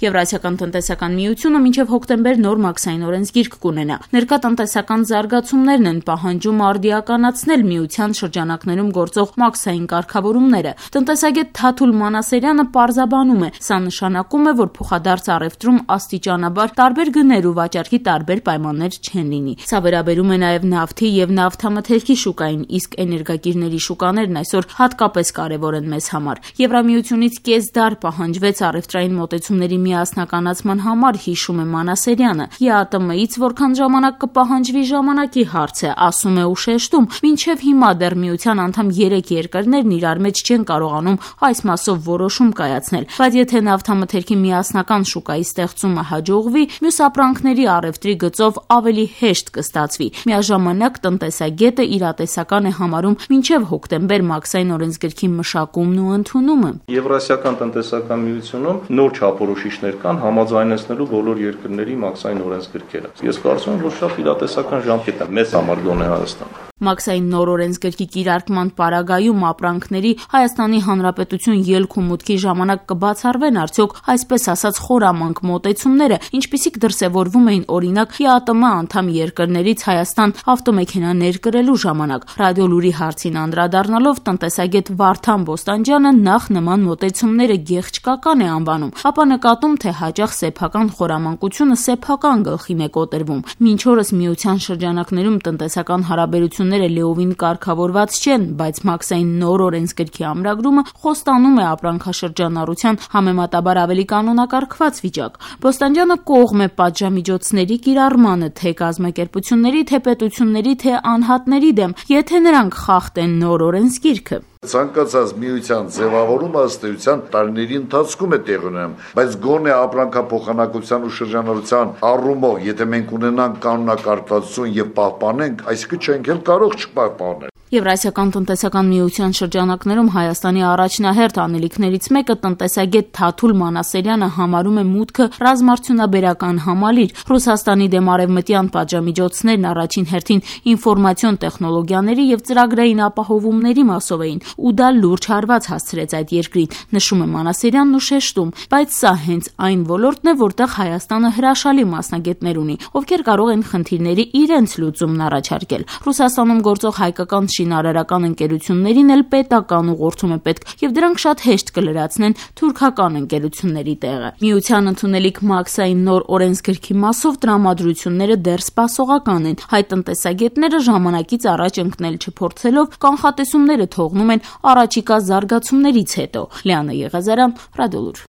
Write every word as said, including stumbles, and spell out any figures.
Եվրասիական տնտեսական միությունը մինչև հոկտեմբեր նոր մաքսային օրենսգիրք կունենա։ Ներկա տնտեսական զարգացումներն են պահանջում արդիականացնել միության շրջանակներում գործող մաքսային կարգավորումները։ Տնտեսագետ Թաթուլ Մանասերյանը պարզաբանում է, սա նշանակում է, որ փոխադարձ առևտրում աստիճանաբար տարբեր գներ ու վաճառքի տարբեր պայմաններ չեն լինի։ Սա վերաբերում է նաև նավթի եւ նավթամթերքի շուկային, իսկ էներգակիրների շուկաներն այսօր հատկապես կարևոր են մեզ համար։ Եվրամիությունից կես դար պահանջվեց առևտրային մոտեցումների միասնականացման համար, հիշում է Մանասերյանը։ ԵԱՏՄ-ից որքան ժամանակ կպահանջվի ժամանակի հարց է, ասում է ու շեշտում, մինչև հիմա դեռ միության անդամ երեք երկրներն իրար մեջ չեն կարողանում այս մասով որոշում կայացնել, բայց եթե նավթամթերքի միասնական շուկայի ստեղծումը հաջողվի, մյուս ապրանքների առևտրի գծով ավելի հեշտ կստացվի։ Միաժամանակ տնտեսագետը իրատեսական է համարում մինչև հոկտեմբեր մաքսային օրենսգրքի մշակումն ու ընդունումը։ Եվրասիական տնտեսական միությունում նոր չափորոշիչներ կան համաձայնեցնելու բոլոր երկրների մաքսային օրենսգրքերը։ Ես կարծում եմ, որ շատ իրատեսական ժամկետ է մեզ համար գոնե Հայաստան։ Մաքսային նոր օրենսգրքի կիրարկման պարագայում ապրանքների Հայաստանի Հանրապետություն ելք ու մուտքի ժամանակ կբացառվեն արդյոք այսպես ասած խորամանկ մոտեցումները, ինչպիսիք դրսևորվում էին օրինակ ԵԱՏՄ անդամ երկրներից Հայաստան ավտոմեքենա ներկրելու ժամանակ։ Ռադիոլուրի հարցին անդրադառնալով տնտեսագետ Վարդան Բոստանջյանը նախ նման մոտեցումները գեղչկական է անվանում, ապա նկատում, թե հաճախ սեփական խորամանկությունը սեփական գլխին է կոտրվում։ Մինչ օրս միության շրջանակներում տնտեսական հարաբերությունները լիովին կարգավորված չեն, բայց մաքսային նոր օրենսգրքի ամրագրումը խոստանում է ապրանքաշրջանառության համեմատաբար ավելի կանոնակարգված վիճակ։ Բոստանջյանը կողմ է պատժամիջոցների կիրառմանը թե կազմակերպությունների, թե պետությունների, թե անհատների դեմ, եթե նրանք խախտեն նոր օրենսգիրքը։ Ցանկացած միության ձևավորումը ըստ էության տարիների ընթացքում է տեղի ունենում, բայց գոնե ապրանքափոխանակության ու շրջանառության առումով, եթե մենք ունենանք կանոնակարգվածություն եւ պահպանենք, այսինքն չենք էլ կարող չպահպանել։ Եվրասիական տնտեսական միության շրջանակներում Հայաստանի առաջնահերթ անելիքներից մեկը տնտեսագետ Թաթուլ Մանասերյանը համարում է մուտքը ռազմարդյունաբերական համալիր։ Ռուսաստանի դեմ արևմտյան պատժամիջոցներն առաջին հերթին ինֆորմացիոն տեխնոլոգիաների եւ ծրագրային ապահովումների մասով էին, ու դա լուրջ հարված հասցրեց այդ երկրին, նշում է Մանասերյանն ու շեշտում, բայց սա հենց այն ոլորտն է, որտեղ Հայաստանը հրաշալի մասնագետներ ունի, ովքեր կարող են խնդիրների իրենց լուծումն առաջարկել։ Ռուսաստանում գործող հայկական շինարարական ընկերություններին էլ պետական ուղղորդում է պետք, եւ դրանք շատ հեշտ կլրացնեն թուրքական ընկերությունների տեղը։ Միության ընդունելիք մաքսային նոր օրենսգրքի մասով տրամադրությունները դեռ սպասողական են։ Հայ տնտեսագետները ժամանակից առաջ ընկնել չփորձելով կանխատեսումները թողնում են առաջիկա զարգացումներից հետո։ Լիանա Եղազարյան, Ռադիոլուր։